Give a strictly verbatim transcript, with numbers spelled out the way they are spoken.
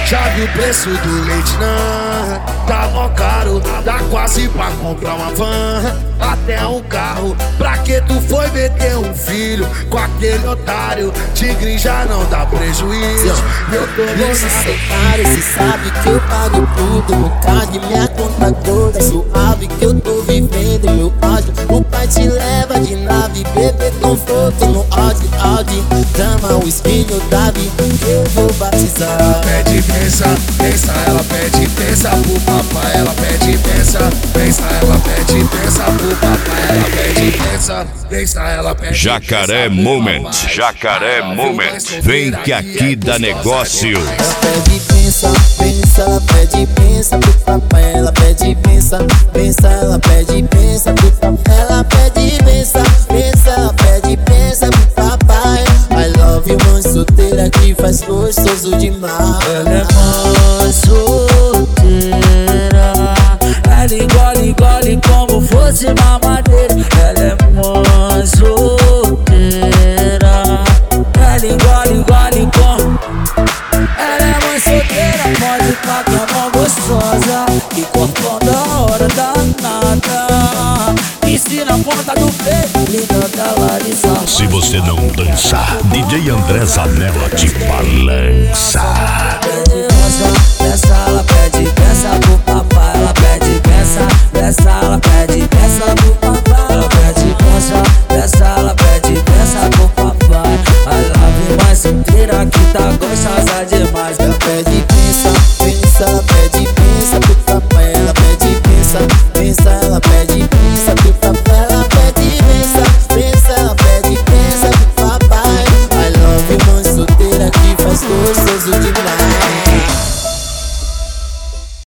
Já viu o preço do leite, não? Tá mó caro, dá quase pra comprar uma van, até um carro. Pra que tu foi meter um filho com aquele otário? Tigre já não dá prejuízo. Eu tô Esse cenário, cê sabe que eu pago tudo. No card, minha conta toda suave que eu tô vivendo meu ódio. O pai te leva de nave, bebê conforto no Audi, Audi. Dama o espinho Davi, eu vou batizar. Ela pede pensa, pensa, ela pede pensa pro papai. Ela pede pensa, pensa, ela pede pensa pro papai. Ela pede pensa, pensa, ela pede Jacaré Moment, Jacaré Moment. Vem que aqui dá negócio. Ela pede pensa, pensa, ela pede pensa pro papai. Ela pede pensa, pensa, ela pede pensa pro papai. Ela pede pensa, pensa, ela pede pensa pro papai. I love you, mãe solteira que faz gostoso demais. Ela é mãe solteira, ela engole, engole como fosse mamadeira. Ela é mãe solteira, ela engole, engole como. Ela é mãe solteira, pode pá que é mó gostosa, que corpão da hora danada. Ensina a ponta do peito, linda da Larissa. Se você não dançar, D J André Zanella te balança. Pede rosa, peça, ela pede peça pro papai. Ela pede peça, peça, ela pede peça pro papai. Ela pede peça, peça, ela pede peça pro papai. A lave mais inteira que tá gostosa demais. Ela pede pensa, pensa, ela